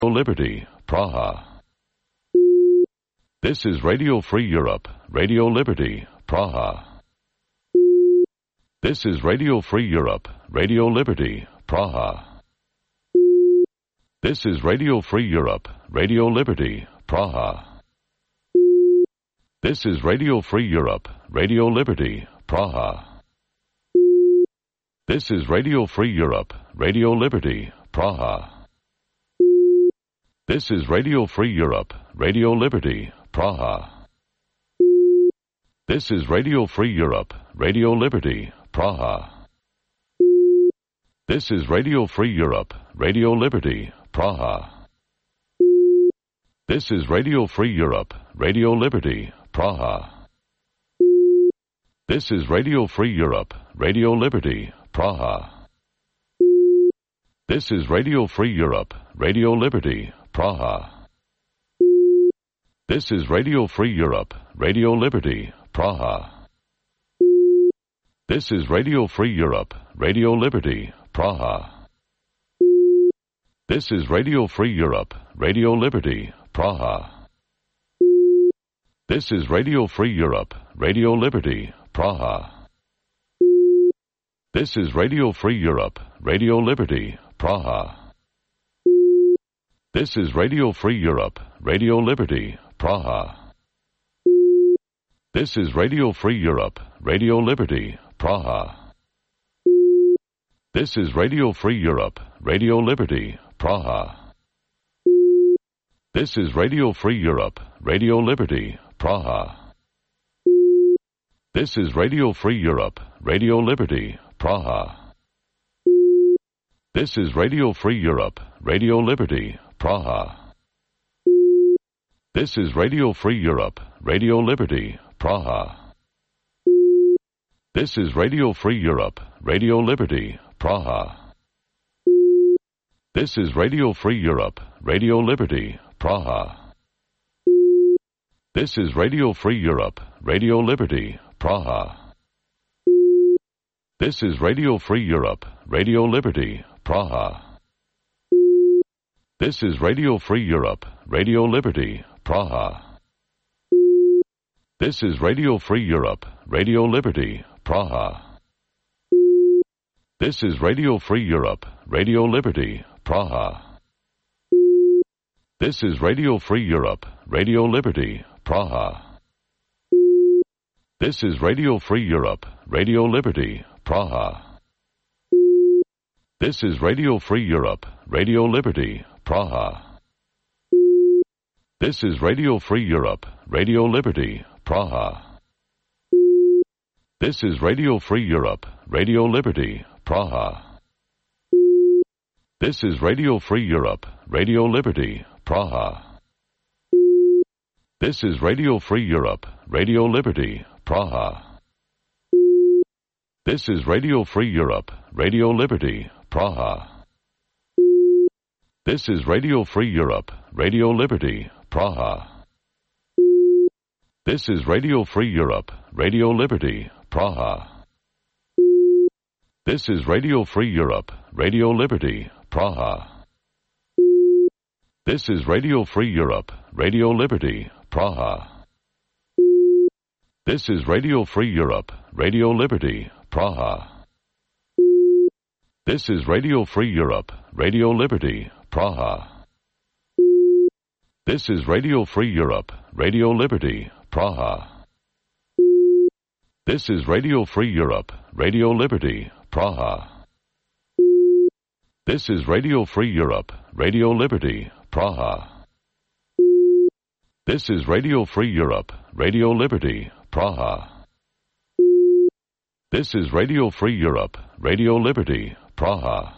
Liberty, Praha. This is Radio Free Europe, Radio Liberty, Praha. This is Radio Free Europe, Radio Liberty, Praha. This is Radio Free Europe, Radio Liberty, Praha. This is Radio Free Europe, Radio Liberty, Praha. This is Radio Free Europe, Radio Liberty, Praha. This is Radio Free Europe, Radio Liberty, Praha. This is Radio Free Europe, Radio Liberty, Praha. This is Radio Free Europe, Radio Liberty, Praha. This is Radio Free Europe, Radio Liberty, Praha. This is Radio Free Europe, Radio Liberty, Praha. This is Radio Free Europe, Radio Liberty, Praha. This is Radio Free Europe, Radio Liberty, Praha. This is Radio Free Europe, Radio Liberty, Praha. This is Radio Free Europe, Radio Liberty, Praha. This is Radio Free Europe, Radio Liberty, Praha. This is Radio Free Europe, Radio Liberty, Praha. This is Radio Free Europe, Radio Liberty, Praha. This is Radio Free Europe, Radio Liberty, Praha. This is Radio Free Europe, Radio Liberty, Praha. This is Radio Free Europe, Radio Liberty, Praha. This is Radio Free Europe, Radio Liberty, Praha. This is Radio Free Europe, Radio Liberty, Praha. This is Radio Free Europe, Radio Liberty, Praha. This is Radio Free Europe, Radio Liberty, Praha. This is Radio Free Europe, Radio Liberty, Praha. This is Radio Free Europe, Radio Liberty, Praha. This is Radio Free Europe, Radio Liberty, Praha. This is Radio Free Europe, Radio Liberty, Praha. This is Radio Free Europe, Radio Liberty, Praha. This is Radio Free Europe, Radio Liberty, Praha. This is Radio Free Europe, Radio Liberty, Praha. This is Radio Free Europe, Radio Liberty, Praha. This is Radio Free Europe, Radio Liberty, Praha. This is Radio Free Europe, Radio Liberty, Praha. This is Radio Free Europe, Radio Liberty, Praha. This is Radio Free Europe, Radio Liberty, Praha. This is Radio Free Europe, Radio Liberty, Praha. This is Radio Free Europe, Radio Liberty, Praha. This is Radio Free Europe, Radio Liberty, Praha. This is Radio Free Europe, Radio Liberty, Praha. This is Radio Free Europe, Radio Liberty, Praha. This is Radio Free Europe, Radio Liberty, Praha. This is Radio Free Europe, Radio Liberty, Praha. This is Radio Free Europe, Radio Liberty, Praha. This is Radio Free Europe, Radio Liberty, Praha. This is Radio Free Europe, Radio Liberty, Praha. This is Radio Free Europe, Radio Liberty, Praha. This is Radio Free Europe, Radio Liberty, Praha. This is Radio Free Europe, Radio Liberty, Praha.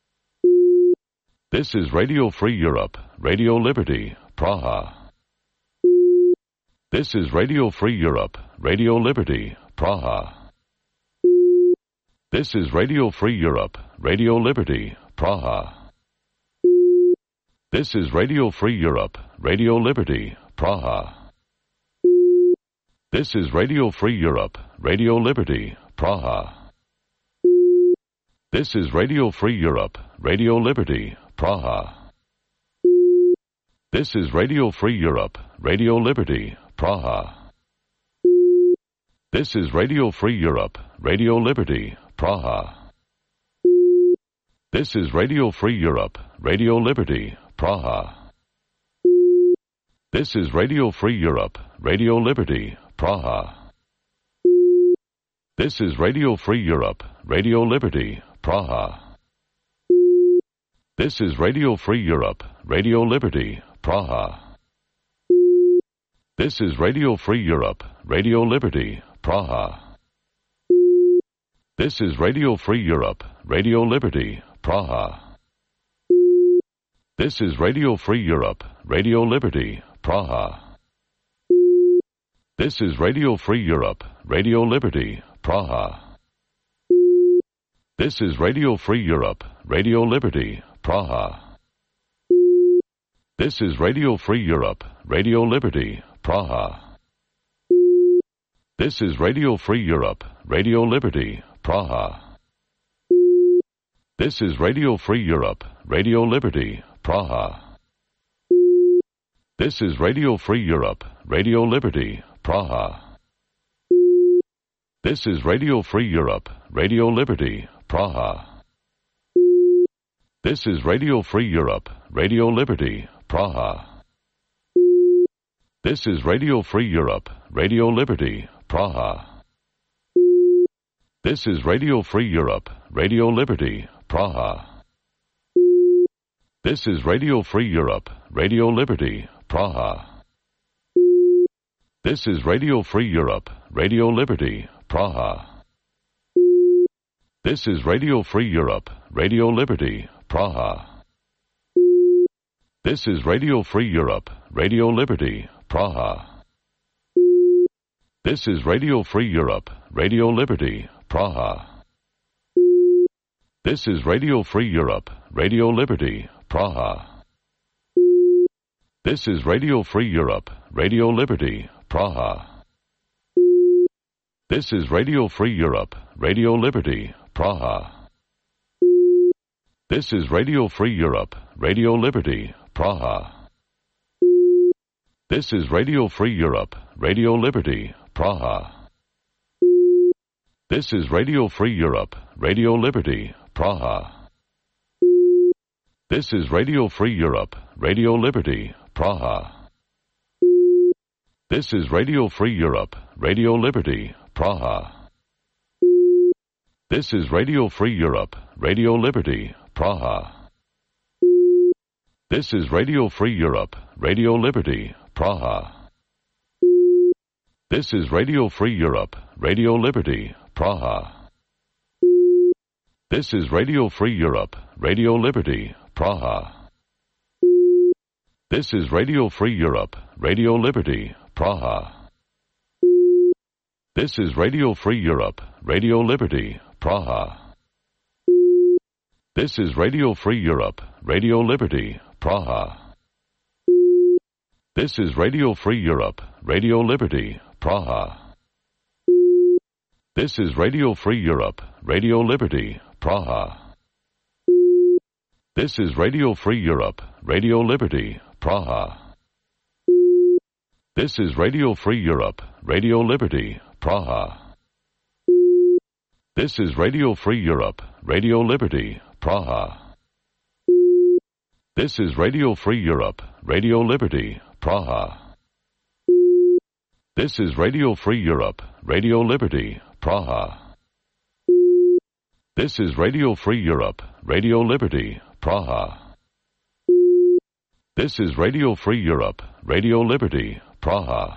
This is Radio Free Europe, Radio Liberty, Praha. This is Radio Free Europe, Radio Liberty, Praha. This is Radio Free Europe, Radio Liberty, Praha. This is Radio Free Europe, Radio Liberty, Praha. This is Radio Free Europe, Radio Liberty, Praha. This is Radio Free Europe, Radio Liberty, Praha. This is Radio Free Europe, Radio Liberty, Praha. This is Radio Free Europe, Radio Liberty, Praha. This is Radio Free Europe, Radio Liberty, Praha. This is Radio Free Europe, Radio Liberty, Praha. This is Radio Free Europe, Radio Liberty, Praha. This is Radio Free Europe, Radio Liberty, Praha. This is Radio Free Europe, Radio Liberty, Praha. This is Radio Free Europe, Radio Liberty, Praha. This is Radio Free Europe, Radio Liberty, Praha. This is Radio Free Europe, Radio Liberty, Praha. This is Radio Free Europe, Radio Liberty, Praha. This is Radio Free Europe, Radio Liberty, Praha. This is Radio Free Europe, Radio Liberty, Praha. This is Radio Free Europe, Radio Liberty, Praha. This is Radio Free Europe, Radio Liberty, Praha. This is Radio Free Europe, Radio Liberty, Praha. This is Radio Free Europe, Radio Liberty, Praha. This is Radio Free Europe, Radio Liberty, Praha. This is Radio Free Europe, Radio Liberty, Praha. This is Radio Free Europe, Radio Liberty, Praha. This is Radio Free Europe, Radio Liberty, Praha. This is Radio Free Europe, Radio Liberty, Praha. This is Radio Free Europe, Radio Liberty, Praha. This is Radio Free Europe, Radio Liberty, Praha. This is Radio Free Europe, Radio Liberty, Praha. This is Radio Free Europe, Radio Liberty, Praha. This is Radio Free Europe, Radio Liberty, Praha. This is Radio Free Europe, Radio Liberty, Praha. This is Radio Free Europe, Radio Liberty, Praha. This is Radio Free Europe, Radio Liberty, Praha. This is Radio Free Europe, Radio Liberty, Praha. This is Radio Free Europe, Radio Liberty, Praha. This is Radio Free Europe, Radio Liberty, Praha. This is Radio Free Europe, Radio Liberty, Praha. This is Radio Free Europe, Radio Liberty, Praha. This is Radio Free Europe, Radio Liberty, Praha. This is Radio Free Europe, Radio Liberty, Praha. This is Radio Free Europe, Radio Liberty, Praha. This is Radio Free Europe, Radio Liberty, Praha. This is Radio Free Europe, Radio Liberty, Praha. This is Radio Free Europe, Radio Liberty, Praha. This is Radio Free Europe, Radio Liberty, Praha. This is Radio Free Europe, Radio Liberty, Praha. This is Radio Free Europe, Radio Liberty, Praha. This is Radio Free Europe, Radio Liberty, Praha. This is Radio Free Europe, Radio Liberty, Praha. This is Radio Free Europe, Radio Liberty, Praha. This is Radio Free Europe, Radio Liberty, Praha.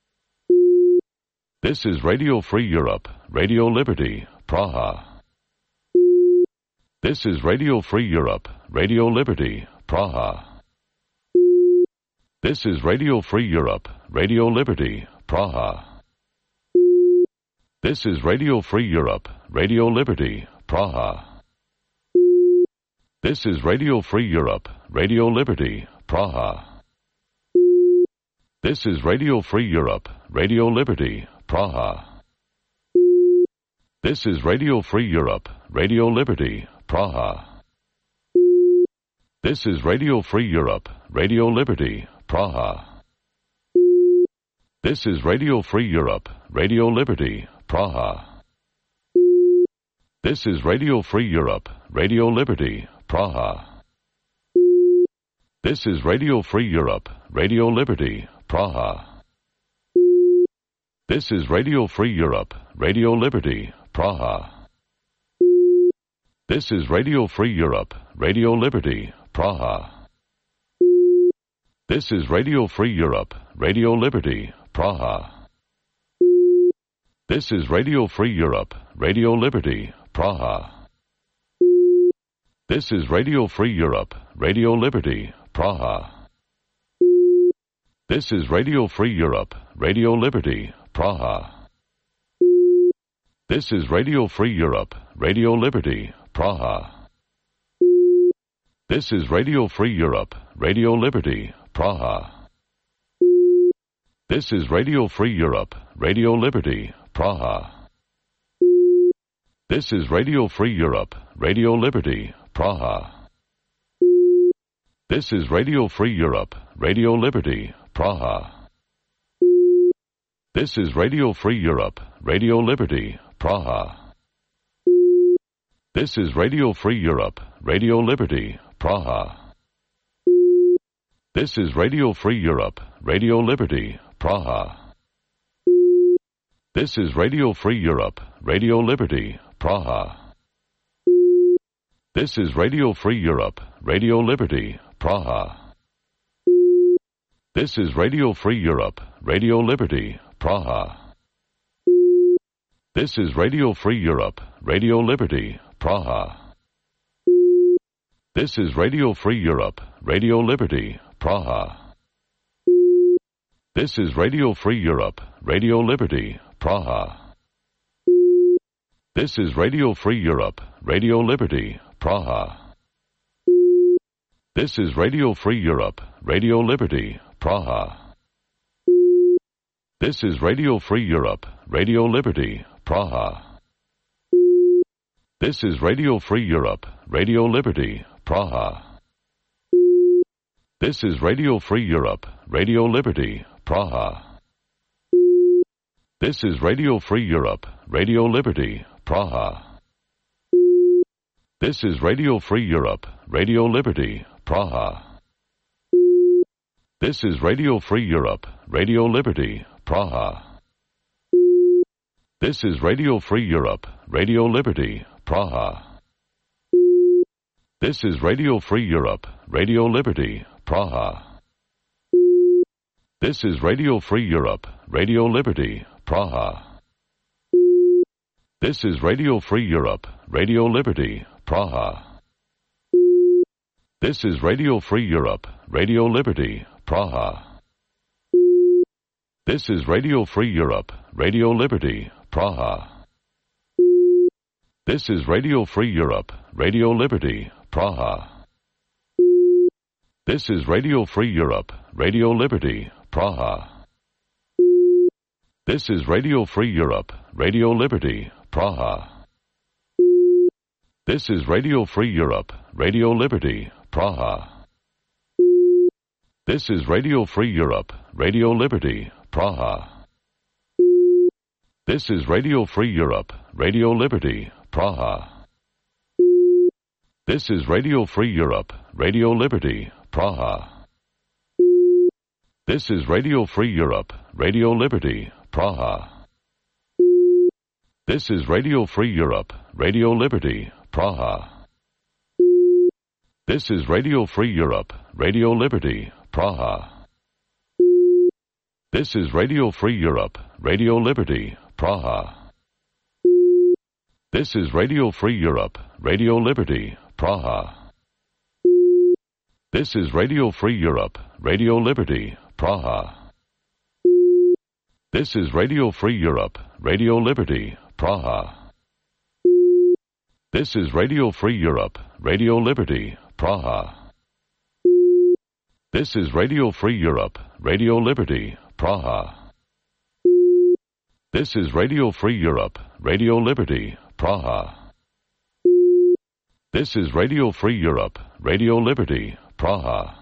This is Radio Free Europe, Radio Liberty, Praha. This is Radio Free Europe, Radio Liberty, Praha. This is Radio Free Europe, Radio Liberty, Praha. This is Radio Free Europe, Radio Liberty, Praha. This is Radio Free Europe, Radio Liberty, Praha. This is Radio Free Europe, Radio Liberty, Praha. This is Radio Free Europe, Radio Liberty, Praha. This is Radio Free Europe, Radio Liberty, Praha. This is Radio Free Europe, Radio Liberty, Praha. This is Radio Free Europe, Radio Liberty, Praha. This is Radio Free Europe, Radio Liberty, Praha. This is Radio Free Europe, Radio Liberty, Praha. This is Radio Free Europe, Radio Liberty, Praha. This is Radio Free Europe, Radio Liberty, Praha. This is Radio Free Europe, Radio Liberty, Praha. This is Radio Free Europe, Radio Liberty, Praha. This is Radio Free Europe, Radio Liberty, Praha. This is Radio Free Europe, Radio Liberty, Praha. This is Radio Free Europe, Radio Liberty, Praha. This is Radio Free Europe, Radio Liberty, Praha. This is Radio Free Europe, Radio Liberty, Praha. This is Radio Free Europe, Radio Liberty, Praha. This is Radio Free Europe, Radio Liberty, Praha. This is Radio Free Europe, Radio Liberty, Praha. This is Radio Free Europe, Radio Liberty, Praha. This is Radio Free Europe, Radio Liberty, Praha. This is Radio Free Europe, Radio Liberty, Praha. This is Radio Free Europe, Radio Liberty, Praha. This is Radio Free Europe, Radio Liberty, Praha. This is Radio Free Europe, Radio Liberty, Praha. This is Radio Free Europe, Radio Liberty, Praha. This is Radio Free Europe, Radio Liberty, Praha. This is Radio Free Europe, Radio Liberty, Praha. This is Radio Free Europe, Radio Liberty, Praha. This is Radio Free Europe, Radio Liberty, Praha. This is Radio Free Europe, Radio Liberty, Praha. This is Radio Free Europe, Radio Liberty, Praha. This is Radio Free Europe, Radio Liberty, Praha. This is Radio Free Europe, Radio Liberty, Praha. This is Radio Free Europe, Radio Liberty, Praha. This is Radio Free Europe, Radio Liberty, Praha. This is Radio Free Europe, Radio Liberty, Praha. This is Radio Free Europe, Radio Liberty, Praha. This is Radio Free Europe, Radio Liberty, Praha. This is Radio Free Europe, Radio Liberty, Praha. This is Radio Free Europe, Radio Liberty, Praha. This is Radio Free Europe, Radio Liberty, Praha. This is Radio Free Europe, Radio Liberty, Praha. This is Radio Free Europe, Radio Liberty, Praha. This is Radio Free Europe, Radio Liberty, Praha. This is Radio Free Europe, Radio Liberty, Praha. This is Radio Free Europe, Radio Liberty, Praha. This is Radio Free Europe, Radio Liberty, Praha. This is Radio Free Europe, Radio Liberty, Praha. This is Radio Free Europe, Radio Liberty, Praha. This is Radio Free Europe, Radio Liberty, Praha. This is Radio Free Europe, Radio Liberty, Praha. This is Radio Free Europe, Radio Liberty, Praha. This is Radio Free Europe, Radio Liberty, Praha. This is Radio Free Europe, Radio Liberty, Praha. This is Radio Free Europe, Radio Liberty, Praha. This is Radio Free Europe, Radio Liberty, Praha. This is Radio Free Europe, Radio Liberty, Praha.